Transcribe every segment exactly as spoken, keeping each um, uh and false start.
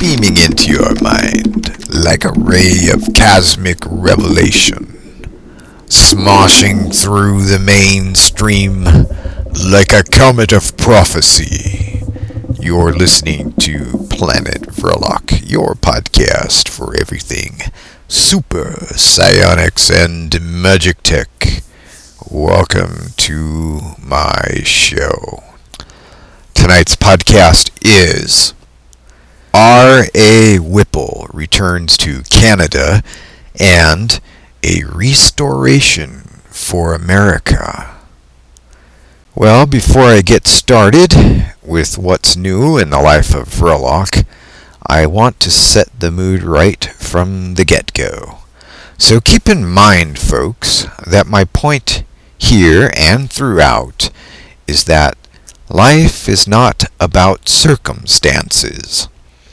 beaming into your mind like a ray of cosmic revelation, smoshing through the mainstream like a comet of prophecy. You're listening to Planet Verloc, your podcast for everything super psionics and magic tech. Welcome to my show. Tonight's podcast is R A. Whipple returns to Canada and a restoration for America. Well, before I get started with what's new in the life of Verloc, I want to set the mood right from the get-go. So keep in mind, folks, that my point here and throughout is that life is not about circumstances,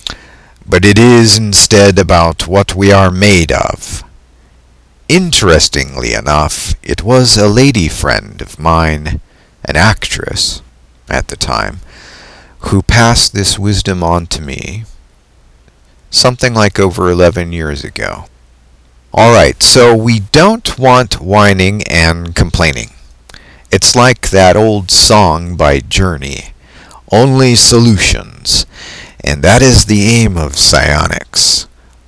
but it is instead about what we are made of. Interestingly enough, it was a lady friend of mine, an actress at the time, who passed this wisdom on to me something like over eleven years ago. Alright, so we don't want whining and complaining. It's like that old song by Journey, Only Solutions, and that is the aim of psionics.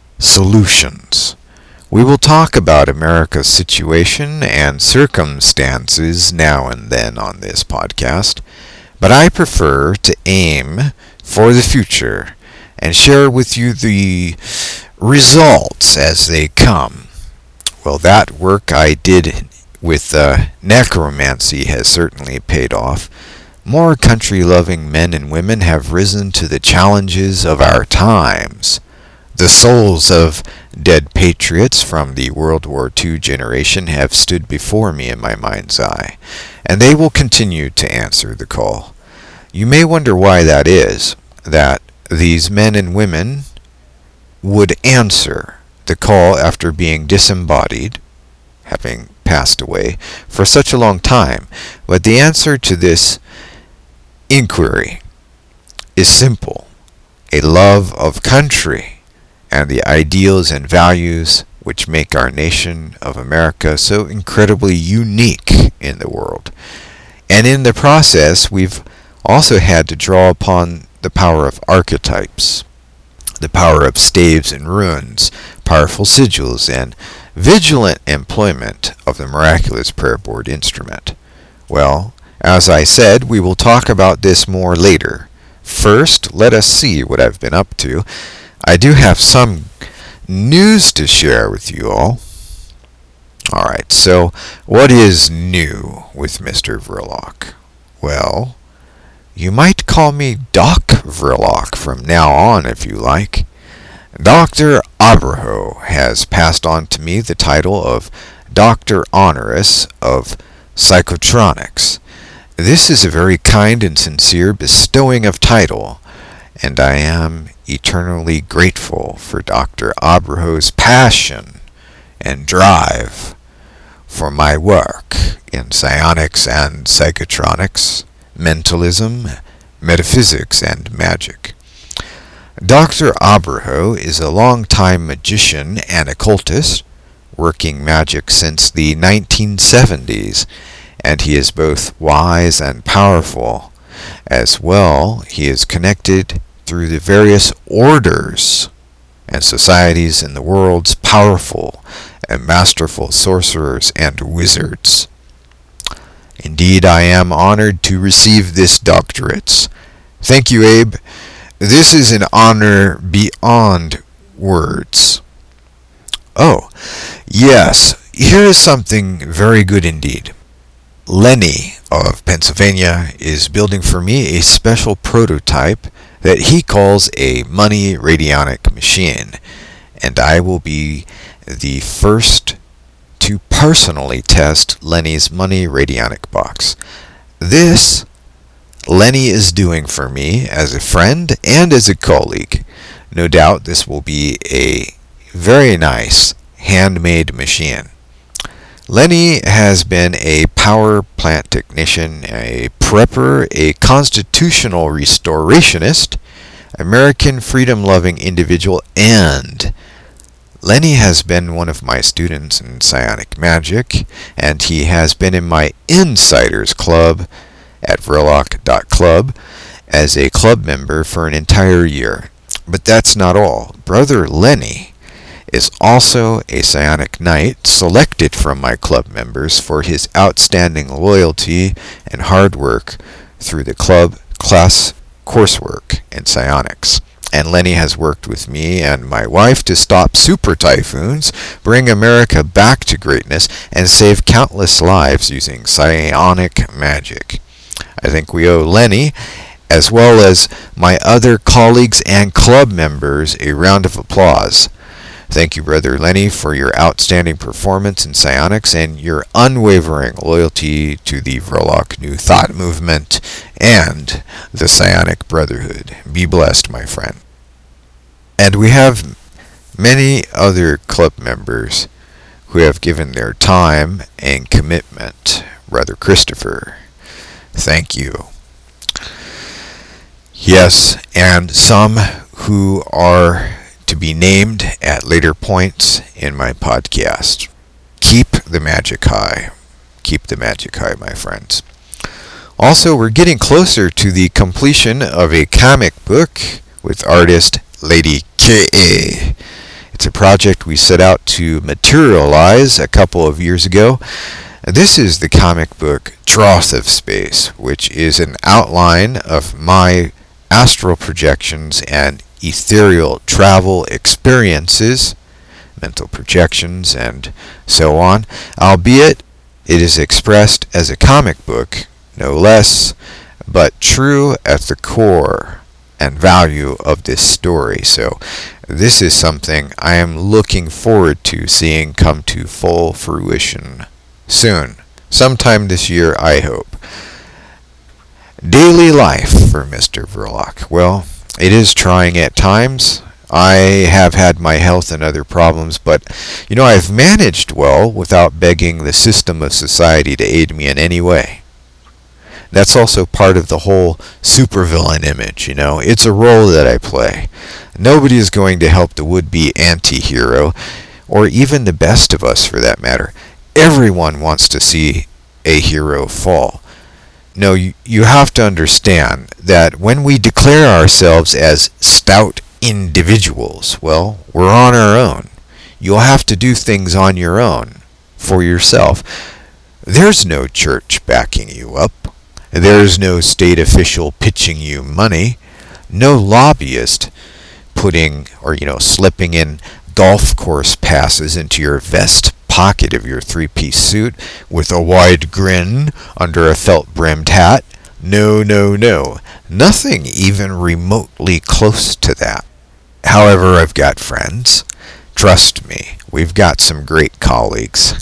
Solutions. We will talk about America's situation and circumstances now and then on this podcast, but I prefer to aim for the future and share with you the results as they come. Well, that work I did with uh, necromancy has certainly paid off. More country-loving men and women have risen to the challenges of our times. The souls of dead patriots from the World War Two generation have stood before me in my mind's eye, and they will continue to answer the call. You may wonder why that is, that these men and women would answer the call after being disembodied, having passed away, for such a long time. But the answer to this inquiry is simple: a love of country and the ideals and values which make our nation of America so incredibly unique in the world. And in the process, we've also had to draw upon the power of archetypes, the power of staves and runes, powerful sigils, and vigilant employment of the miraculous prayer board instrument. Well, as I said, we will talk about this more later. First, let us see what I've been up to. I do have some news to share with you all. Alright, so what is new with Mister Verloc? Well, you might call me Doc Verloc from now on if you like. Doctor Abraho has passed on to me the title of Doctor Honoris of Psychotronics. This is a very kind and sincere bestowing of title, and I am eternally grateful for Doctor Abraho's passion and drive for my work in psionics and psychotronics, mentalism, metaphysics, and magic. Doctor Abraho is a long-time magician and occultist, working magic since the nineteen seventies, and he is both wise and powerful. As well, he is connected through the various orders and societies in the world's powerful and masterful sorcerers and wizards. Indeed, I am honored to receive this doctorate. Thank you, Abe. This is an honor beyond words. Oh, yes, here is something very good indeed. Lenny of Pennsylvania is building for me a special prototype that he calls a money radionic machine, and I will be the first to personally test Lenny's money radionic box. This Lenny is doing for me as a friend and as a colleague. No doubt this will be a very nice handmade machine. Lenny has been a power plant technician, a prepper, a constitutional restorationist, American freedom-loving individual, and Lenny has been one of my students in psionic magic, and he has been in my Insiders Club at Verloc dot club as a club member for an entire year. But that's not all. Brother Lenny is also a psionic knight selected from my club members for his outstanding loyalty and hard work through the club class coursework in psionics. And Lenny has worked with me and my wife to stop super typhoons, bring America back to greatness, and save countless lives using psionic magic. I think we owe Lenny, as well as my other colleagues and club members, a round of applause. Thank you, Brother Lenny, for your outstanding performance in psionics and your unwavering loyalty to the Verloc New Thought movement and the Psionic Brotherhood. Be blessed, my friend. And we have many other club members who have given their time and commitment. Brother Christopher, thank you. Yes, and some who are to be named at later points in my podcast. Keep the magic high. Keep the magic high, my friends. Also, we're getting closer to the completion of a comic book with artist Lady K A. It's a project we set out to materialize a couple of years ago. This is the comic book Troth of Space, which is an outline of my astral projections and ethereal travel experiences, mental projections, and so on, albeit it is expressed as a comic book, no less, but true at the core and value of this story. So this is something I am looking forward to seeing come to full fruition soon. Sometime this year, I hope. Daily life for Mister Verloc. Well, it is trying at times. I have had my health and other problems, but, you know, I've managed well without begging the system of society to aid me in any way. That's also part of the whole supervillain image, you know. It's a role that I play. Nobody is going to help the would-be anti-hero, or even the best of us for that matter. Everyone wants to see a hero fall. No, you, you have to understand that when we declare ourselves as stout individuals, well, we're on our own. You'll have to do things on your own, for yourself. There's no church backing you up. There's no state official pitching you money. No lobbyist putting or, you know, slipping in golf course passes into your vest pocket of your three-piece suit with a wide grin under a felt-brimmed hat. No, no, no. Nothing even remotely close to that. However, I've got friends. Trust me, we've got some great colleagues.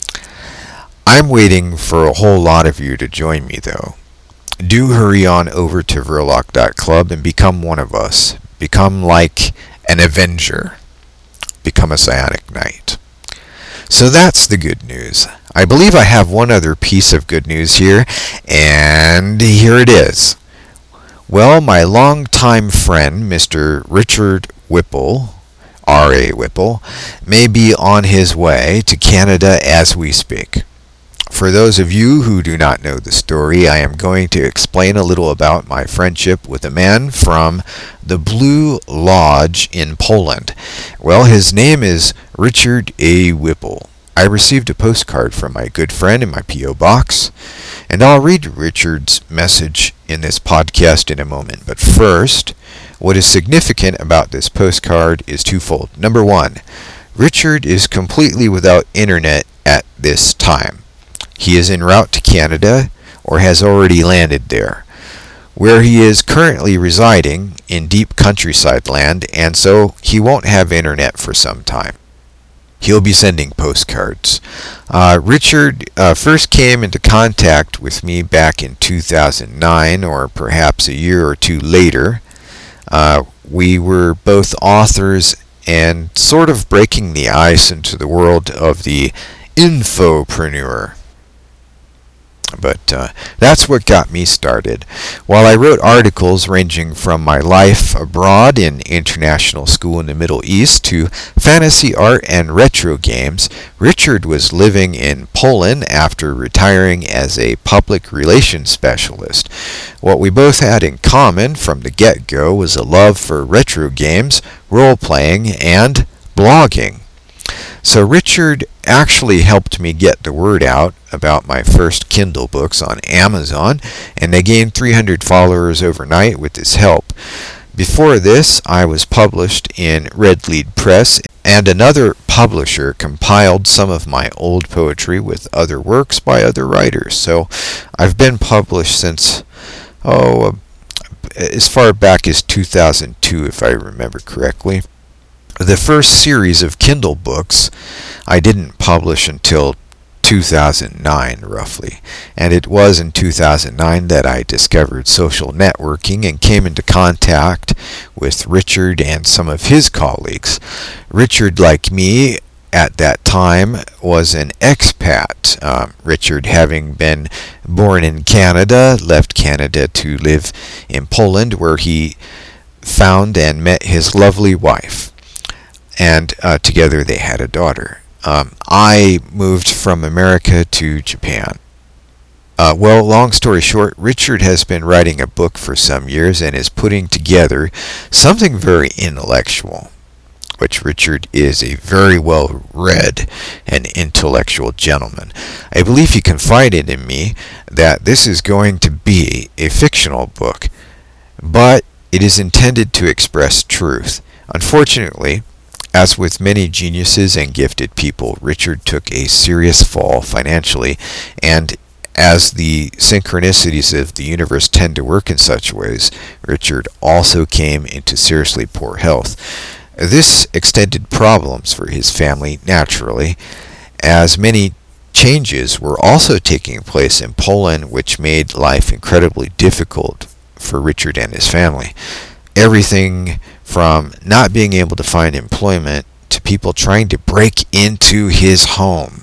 I'm waiting for a whole lot of you to join me, though. Do hurry on over to Verloc dot club and become one of us. Become like an Avenger. Become a Psionic Knight. So that's the good news. I believe I have one other piece of good news here, and here it is. Well, my longtime friend, Mister Richard Whipple, R A Whipple, may be on his way to Canada as we speak. For those of you who do not know the story, I am going to explain a little about my friendship with a man from the Blue Lodge in Poland. Well, his name is Richard A. Whipple. I received a postcard from my good friend in my P O box, and I'll read Richard's message in this podcast in a moment. But first, what is significant about this postcard is twofold. Number one, Richard is completely without internet at this time. He is en route to Canada, or has already landed there, where he is currently residing in deep countryside land, and so he won't have internet for some time. He'll be sending postcards. Uh, Richard uh, first came into contact with me back in two thousand nine, or perhaps a year or two later. Uh, we were both authors and sort of breaking the ice into the world of the infopreneur. But uh, that's what got me started. While I wrote articles ranging from my life abroad in international school in the Middle East to fantasy art and retro games, Richard was living in Poland after retiring as a public relations specialist. What we both had in common from the get-go was a love for retro games, role-playing, and blogging. So Richard actually helped me get the word out about my first Kindle books on Amazon, and they gained three hundred followers overnight with his help. Before this, I was published in Red Lead Press, and another publisher compiled some of my old poetry with other works by other writers. So I've been published since, oh, as far back as two thousand two, if I remember correctly. The first series of Kindle books I didn't publish until two thousand nine, roughly, and it was in two thousand nine that I discovered social networking and came into contact with Richard and some of his colleagues. Richard, like me, at that time was an expat. Um, Richard, having been born in Canada, left Canada to live in Poland, where he found and met his lovely wife. And uh, together they had a daughter. Um, I moved from America to Japan. Uh, well, long story short, Richard has been writing a book for some years and is putting together something very intellectual, which Richard is a very well-read and intellectual gentleman. I believe he confided in me that this is going to be a fictional book, but it is intended to express truth. Unfortunately, as with many geniuses and gifted people, Richard took a serious fall financially, and as the synchronicities of the universe tend to work in such ways, Richard also came into seriously poor health. This extended problems for his family naturally, as many changes were also taking place in Poland, which made life incredibly difficult for Richard and his family. Everything from not being able to find employment to people trying to break into his home,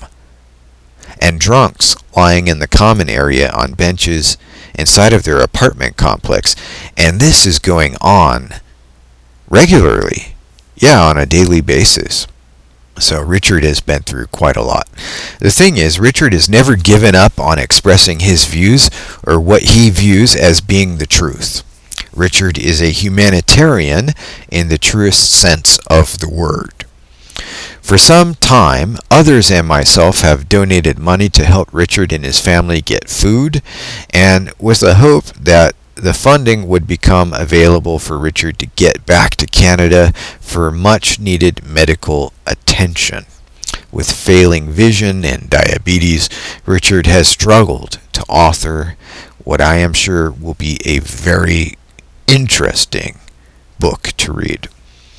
and drunks lying in the common area on benches inside of their apartment complex. And this is going on regularly, yeah, on a daily basis. So Richard has been through quite a lot. The thing is, Richard has never given up on expressing his views or what he views as being the truth. Richard is a humanitarian in the truest sense of the word. For some time, others and myself have donated money to help Richard and his family get food, and with the hope that the funding would become available for Richard to get back to Canada for much needed medical attention. With failing vision and diabetes, Richard has struggled to author what I am sure will be a very interesting book to read.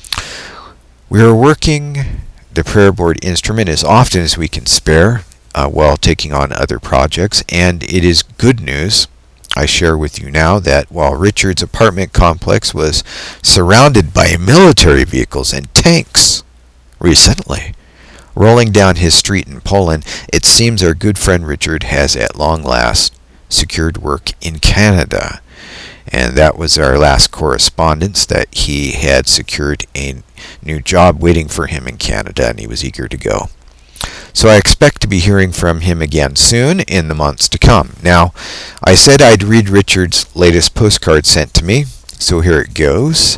We are working the prayer board instrument as often as we can spare uh, while taking on other projects, and it is good news I share with you now that while Richard's apartment complex was surrounded by military vehicles and tanks recently rolling down his street in Poland, it seems our good friend Richard has at long last secured work in Canada. And that was our last correspondence, that he had secured a new job waiting for him in Canada, and he was eager to go. So I expect to be hearing from him again soon in the months to come. Now, I said I'd read Richard's latest postcard sent to me, so here it goes.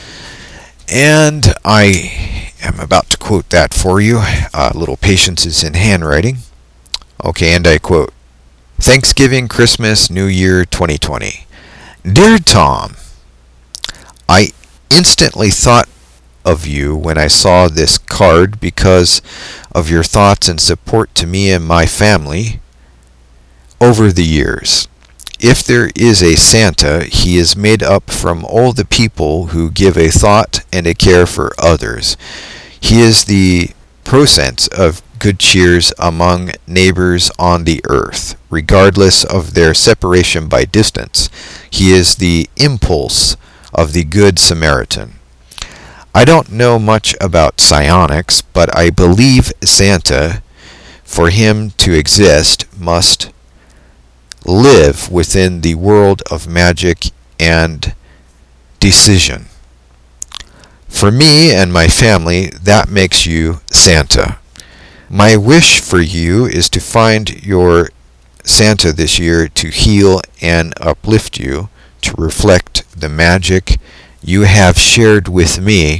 And I am about to quote that for you. A little patience is in handwriting. Okay, and I quote, Thanksgiving, Christmas, New Year, twenty twenty. Dear Tom, I instantly thought of you when I saw this card because of your thoughts and support to me and my family over the years. If there is a Santa, he is made up from all the people who give a thought and a care for others. He is the process of good cheers among neighbors on the earth, regardless of their separation by distance. He is the impulse of the Good Samaritan. I don't know much about psionics, but I believe Santa, for him to exist, must live within the world of magic and decision. For me and my family, that makes you Santa. My wish for you is to find your Santa this year to heal and uplift you, to reflect the magic you have shared with me,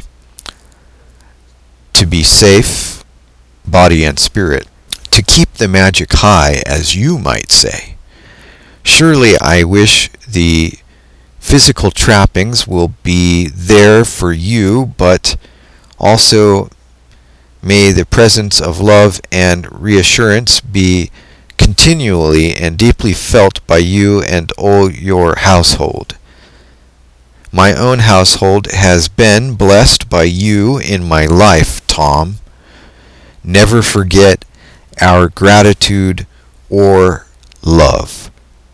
to be safe, body and spirit, to keep the magic high, as you might say. Surely I wish the physical trappings will be there for you, but also may the presence of love and reassurance be continually and deeply felt by you and all your household. My own household has been blessed by you in my life, Tom. Never forget our gratitude or love.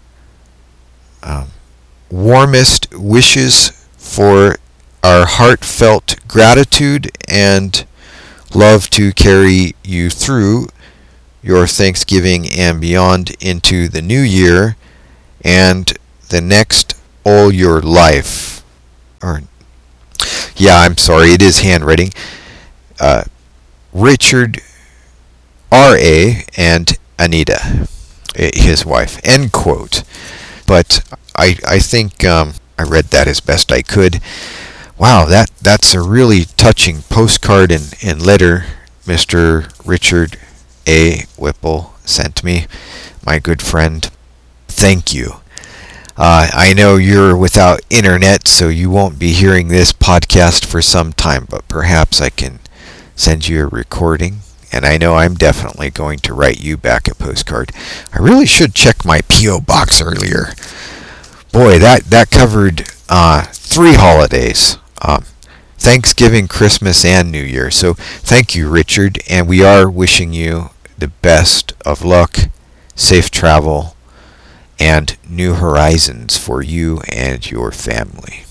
Um, warmest wishes for our heartfelt gratitude and love to carry you through your Thanksgiving and beyond into the new year and the next all your life. Or, yeah, I'm sorry, it is handwriting. Uh, Richard R A and Anita, his wife. End quote. But I I think um, I read that as best I could. Wow, that that's a really touching postcard and, and letter Mister Richard A. Whipple sent me, my good friend. Thank you. Uh, I know you're without internet, so you won't be hearing this podcast for some time, but perhaps I can send you a recording. And I know I'm definitely going to write you back a postcard. I really should check my P O box earlier. Boy, that, that covered uh, three holidays. Um, Thanksgiving, Christmas, and New Year. So thank you, Richard, and we are wishing you the best of luck, safe travel, and new horizons for you and your family.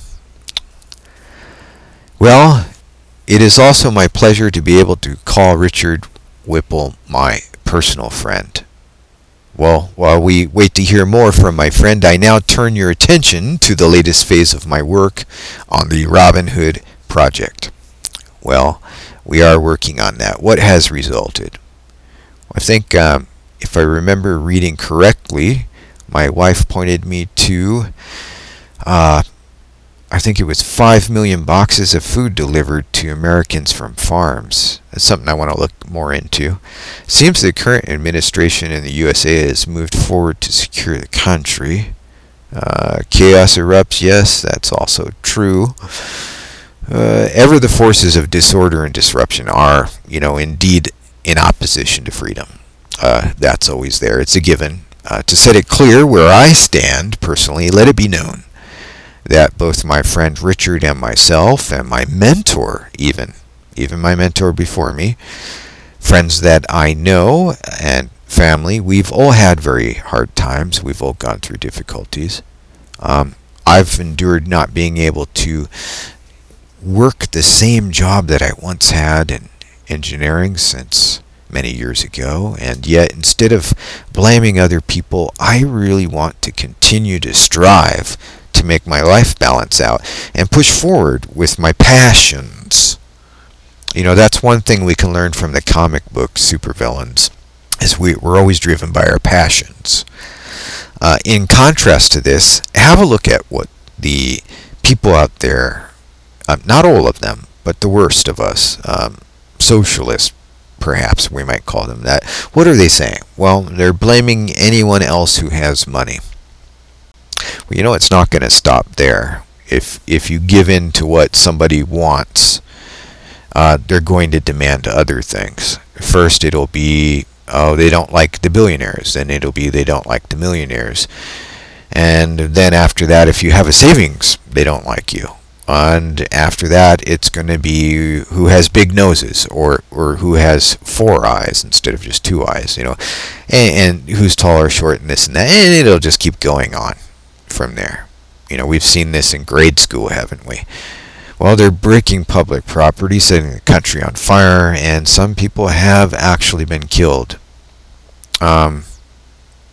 Well, it is also my pleasure to be able to call Richard Whipple my personal friend. Well, while we wait to hear more from my friend, I now turn your attention to the latest phase of my work on the Robin Hood project. Well, we are working on that. What has resulted? I think, um, if I remember reading correctly, my wife pointed me to, uh, I think it was five million boxes of food delivered to Americans from farms. That's something I want to look more into. Seems the current administration in the U S A has moved forward to secure the country. Uh, chaos erupts, yes, that's also true. Uh, ever the forces of disorder and disruption are, you know, indeed in opposition to freedom. Uh, that's always there. It's a given. Uh, to set it clear where I stand personally, let it be known that both my friend Richard and myself, and my mentor even, even my mentor before me, friends that I know and family, we've all had very hard times. We've all gone through difficulties. Um, I've endured not being able to work the same job that I once had in engineering since many years ago, and yet instead of blaming other people, I really want to continue to strive to make my life balance out and push forward with my passions. You know, that's one thing we can learn from the comic book supervillains, is we, we're always driven by our passions. Uh, in contrast to this, have a look at what the people out there, uh, not all of them, but the worst of us, um, socialists, perhaps we might call them that. What are they saying? Well, they're blaming anyone else who has money. Well, you know, it's not going to stop there. If if you give in to what somebody wants, uh, they're going to demand other things. First, it'll be, oh, they don't like the billionaires. Then it'll be, they don't like the millionaires. And then after that, if you have a savings, they don't like you. And after that, it's going to be who has big noses, or, or who has four eyes instead of just two eyes, you know, and, and who's tall or short and this and that, and it'll just keep going on from there. You know, we've seen this in grade school, haven't we? Well, they're breaking public property, setting the country on fire, and some people have actually been killed. Um,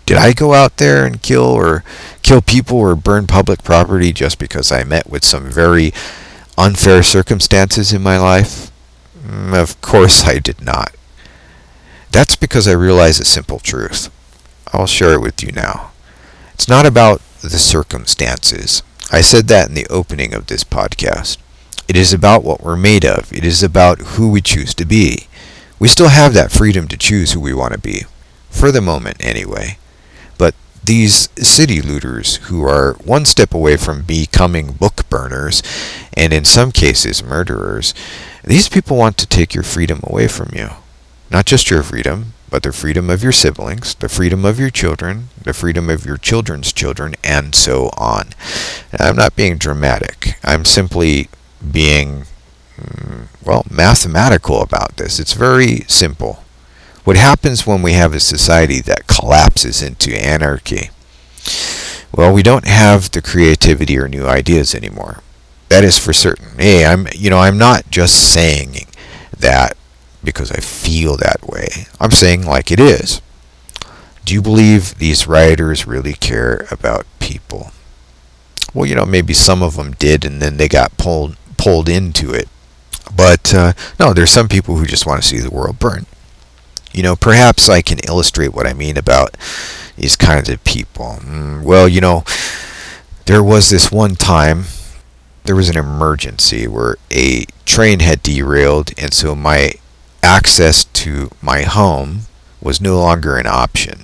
Did I go out there and kill or kill people or burn public property just because I met with some very unfair circumstances in my life? Mm, Of course I did not. That's because I realize a simple truth. I'll share it with you now. It's not about the circumstances. I said that in the opening of this podcast. It is about what we're made of. It is about who we choose to be. We still have that freedom to choose who we want to be. For the moment, anyway. But these city looters who are one step away from becoming book burners, and in some cases murderers, these people want to take your freedom away from you. Not just your freedom, but the freedom of your siblings, the freedom of your children, the freedom of your children's children, and so on. And I'm not being dramatic. I'm simply being, mm, well, mathematical about this. It's very simple. What happens when we have a society that collapses into anarchy? Well, we don't have the creativity or new ideas anymore. That is for certain. Hey, I'm, you know, I'm not just saying that because I feel that way. I'm saying like it is. Do you believe these rioters really care about people? Well, you know, maybe some of them did, and then they got pulled pulled into it. But uh, no, there's some people who just want to see the world burn. You know, perhaps I can illustrate what I mean about these kinds of people. Mm, well, you know, there was this one time, there was an emergency where a train had derailed, and so my access to my home was no longer an option.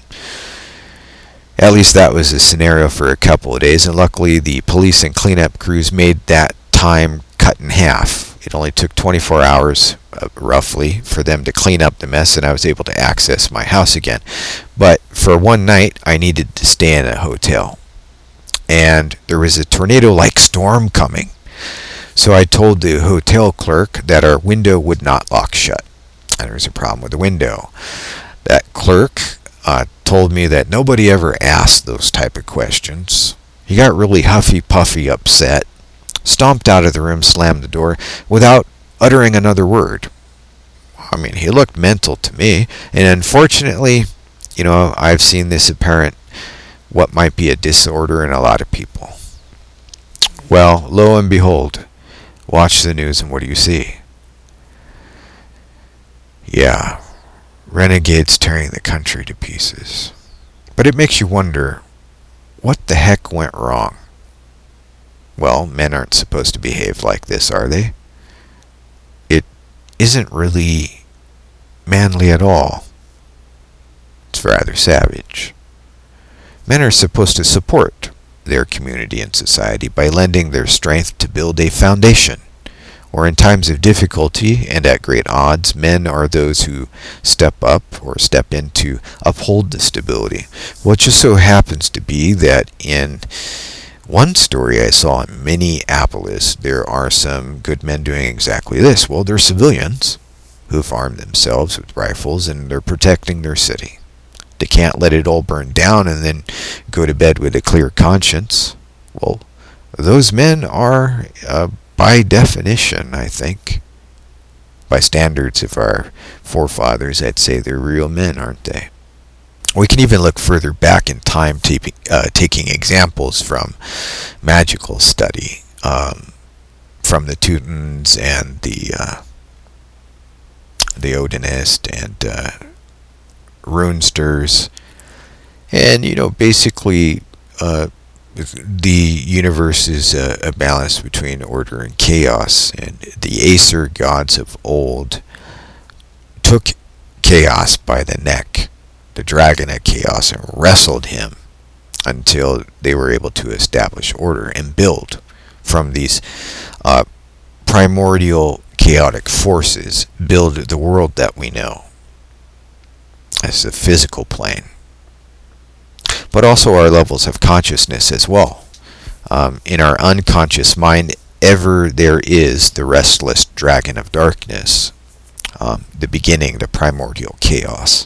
At least that was the scenario for a couple of days, and luckily the police and cleanup crews made that time cut in half. It only took twenty-four hours, uh, roughly, for them to clean up the mess, and I was able to access my house again. But for one night, I needed to stay in a hotel. And there was a tornado-like storm coming. So I told the hotel clerk that our window would not lock shut. And there was a problem with the window. That clerk uh, told me that nobody ever asked those type of questions. He got really huffy-puffy upset, stomped out of the room, slammed the door, without uttering another word. I mean, he looked mental to me, and unfortunately, you know, I've seen this apparent, what might be a disorder in a lot of people. Well, lo and behold, watch the news, and what do you see? Yeah, renegades tearing the country to pieces. But it makes you wonder, what the heck went wrong? Well, men aren't supposed to behave like this, are they? It isn't really manly at all. It's rather savage. Men are supposed to support their community and society by lending their strength to build a foundation. Or in times of difficulty and at great odds, men are those who step up or step in to uphold the stability. Well, it just so happens to be that in one story I saw in Minneapolis, there are some good men doing exactly this. Well, they're civilians who've armed themselves with rifles, and they're protecting their city. They can't let it all burn down and then go to bed with a clear conscience. Well, those men are, uh, by definition, I think, by standards of our forefathers, I'd say they're real men, aren't they? We can even look further back in time, taking, uh, taking examples from magical study, um, from the Teutons and the uh, the Odinist and uh, runesters, and you know, basically, uh, the universe is a, a balance between order and chaos, and the Aesir gods of old took chaos by the neck, the dragon of chaos, and wrestled him until they were able to establish order and build from these uh, primordial chaotic forces, build the world that we know as the physical plane, but also our levels of consciousness as well. Um, in our unconscious mind, ever there is the restless dragon of darkness, um, the beginning, the primordial chaos.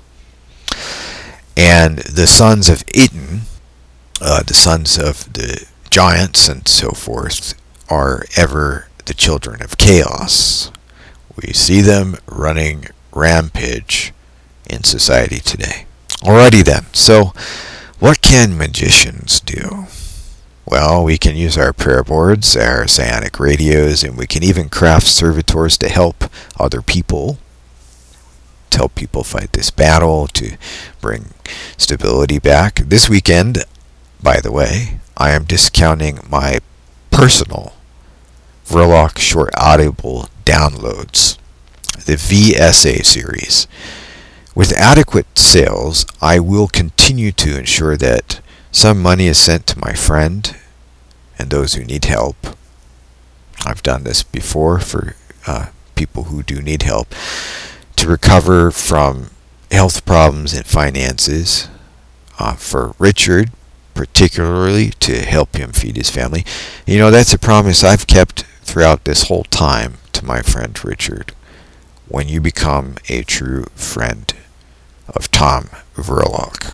And the sons of Eden, uh, the sons of the giants and so forth, are ever the children of chaos. We see them running rampage in society today. Alrighty then, so What can magicians do? Well, we can use our prayer boards, our psionic radios, and we can even craft servitors to help other people, to help people fight this battle, to bring stability back. This weekend, by the way, I am discounting my personal Verloc Short Audible downloads, the V S A series. With adequate sales, I will continue to ensure that some money is sent to my friend and those who need help. I've done this before for uh, people who do need help to recover from health problems and finances. Uh, for Richard, particularly to help him feed his family. You know, that's a promise I've kept throughout this whole time to my friend Richard. When you become a true friend of Tom Verloc.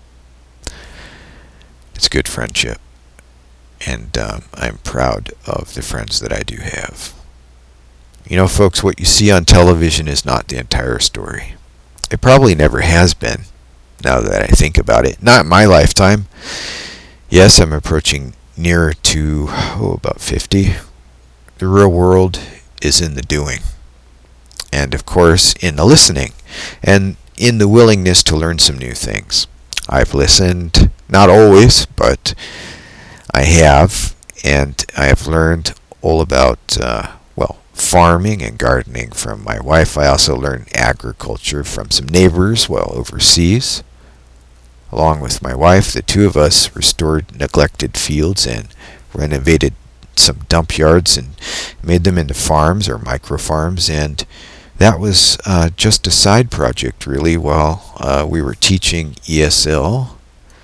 It's good friendship, and um, I'm proud of the friends that I do have. You know, folks, what you see on television is not the entire story. It probably never has been, now that I think about it. Not in my lifetime. Yes, I'm approaching near to, oh, about fifty. The real world is in the doing. And, of course, in the listening. And in the willingness to learn some new things. I've listened, not always, but I have, and I have learned all about, uh, well, farming and gardening from my wife. I also learned agriculture from some neighbors while overseas. Along with my wife, the two of us restored neglected fields and renovated some dump yards and made them into farms or micro farms, and that was uh, just a side project, really, while uh, we were teaching E S L.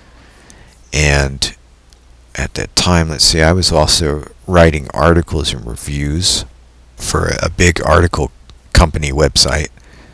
And at that time, let's see, I was also writing articles and reviews for a big article company website.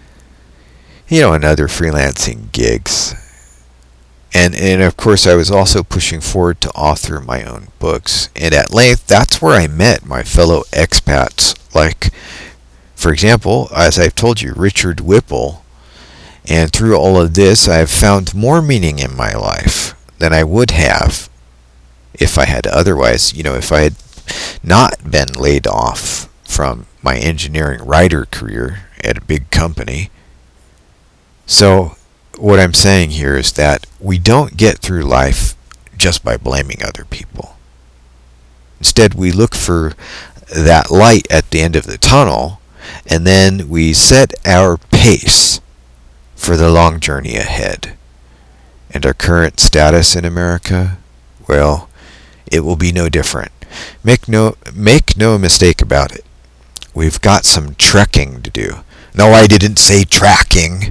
You know, and other freelancing gigs. And, and of course, I was also pushing forward to author my own books. And at length, that's where I met my fellow expats, like, for example, as I've told you, Richard Whipple. And through all of this, I've found more meaning in my life than I would have if I had otherwise. You know, if I had not been laid off from my engineering writer career at a big company. So what I'm saying here is that we don't get through life just by blaming other people. Instead, we look for that light at the end of the tunnel, and then we set our pace for the long journey ahead. And our current status in America, well, it will be no different. Make no make no mistake about it. We've got some trekking to do. No, I didn't say tracking.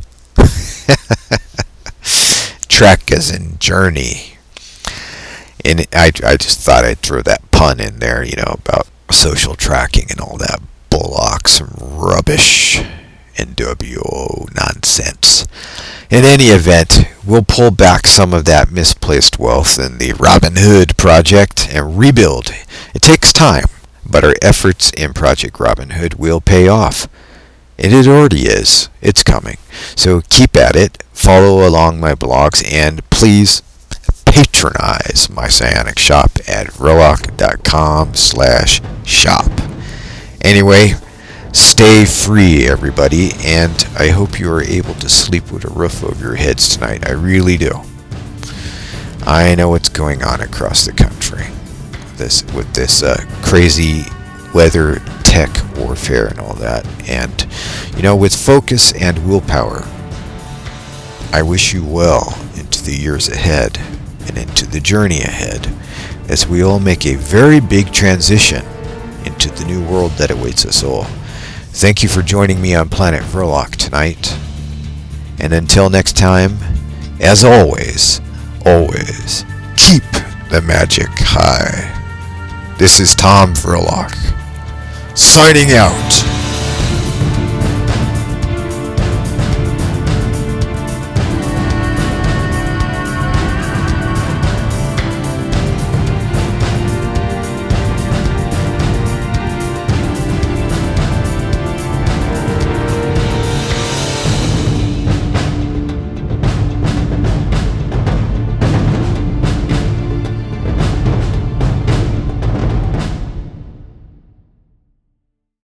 Trek as in journey. And I, I just thought I'd throw that pun in there, you know, about social tracking and all that bullock, some rubbish, N W O nonsense. In any event, we'll pull back some of that misplaced wealth in the Robin Hood project and rebuild. It takes time, but our efforts in Project Robin Hood will pay off. And it already is. It's coming. So keep at it, follow along my blogs, and please patronize my psionic shop at verloc.com slash shop. Anyway, stay free, everybody, and I hope you are able to sleep with a roof over your heads tonight. I really do. I know what's going on across the country this with this uh, crazy weather, tech warfare, and all that. And, you know, with focus and willpower, I wish you well into the years ahead and into the journey ahead as we all make a very big transition into the new world that awaits us all. Thank you for joining me on Planet Verloc tonight. And until next time, as always, always keep the magic high. This is Tom Verloc, signing out.